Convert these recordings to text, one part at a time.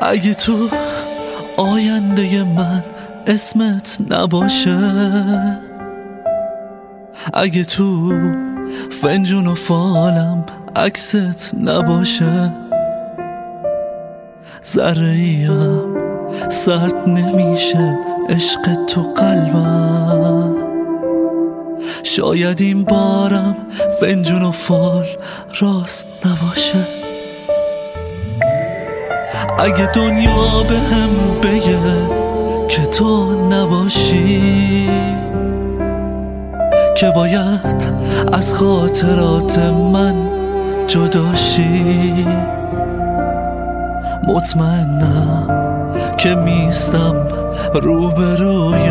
اگه تو آینده من اسمت نباشه، اگه تو فنجون و فالم عکست نباشه، ذره‌ایم سرد نمیشه عشق تو قلبم. شاید این بارم فنجون و فال راست نباشه. اگه دنیا به هم بگه که تو نباشی، که باید از خاطرات من جداشی، مطمئنم که میستم روبروی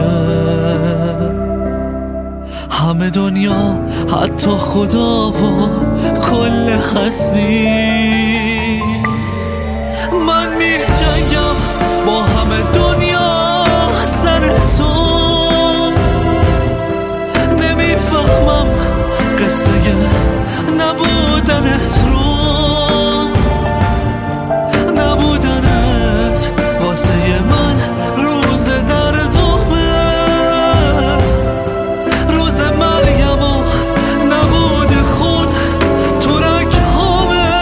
همه دنیا، حتی خدا و کل هستی. من می جنگم با همه دنیا سر تو، نمیفهمم قصه نبودنت رو، نبودنت واسه من روز دردومه، روز مریم و نبود خود تو رگ‌هامه.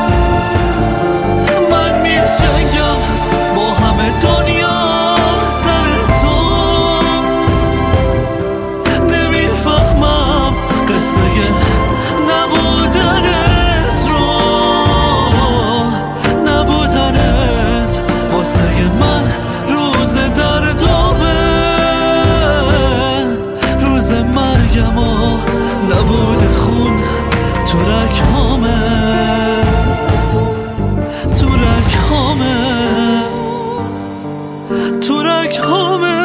من می جنگم با همه دنیا سر تو، نمیفهمم قصه نبودنت رو، نبودنت واسه من روز دردومه، روز مرگم و نبود خون تو رگ‌هامه، تو رگ‌هامه، تو رگ‌هامه.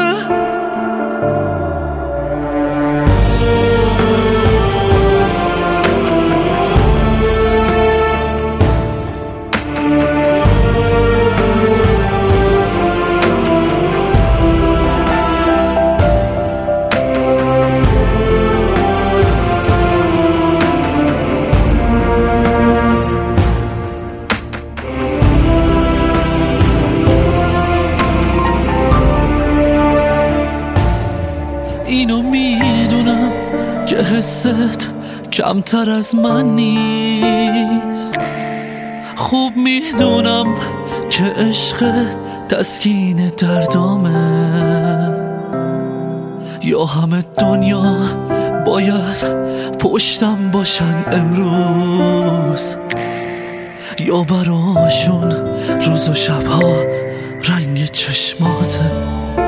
اینو میدونم که حست کمتر از من نیست، خوب میدونم که عشقت تسکین دردامه. یا همه دنیا باید پشتم باشن امروز، یا براشون روز و شبها رنگ چشماته.